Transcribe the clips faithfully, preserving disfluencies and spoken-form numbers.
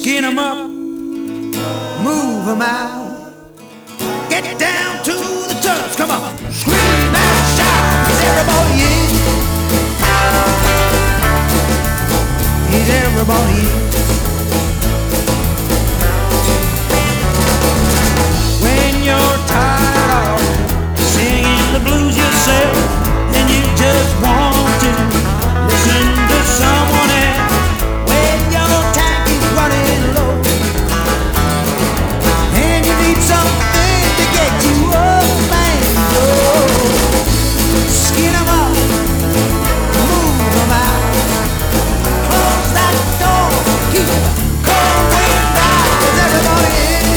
skin 'em up, move 'em out. Get down to the tubs, come on, scream and shout. Is everybody in? Is everybody in? When you're tired of singing the blues yourself, and you just want to listen to someone else. When your tank is running low, and you need something to get you up and go. Skin 'em up, move 'em out. Close that door, keep the cold wind out. Is everybody in?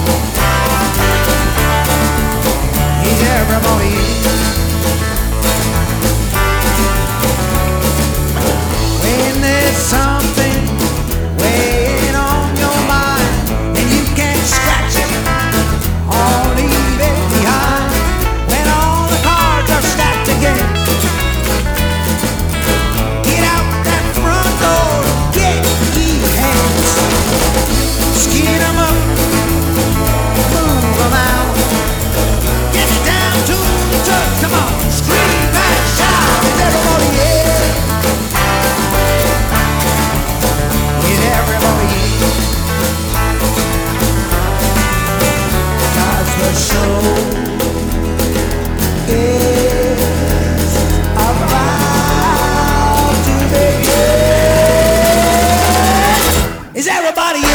Is everybody in? When there's something weighing on your mind and you can't scratch it or leave it behind, when all the cards are stacked against, get out that front door, get ye hands. Skin 'em up, move 'em out. Get down to the tubs, come on, scream and shout. Is everybody in? Is everybody in? 'Cause the show is about to begin. Is everybody in?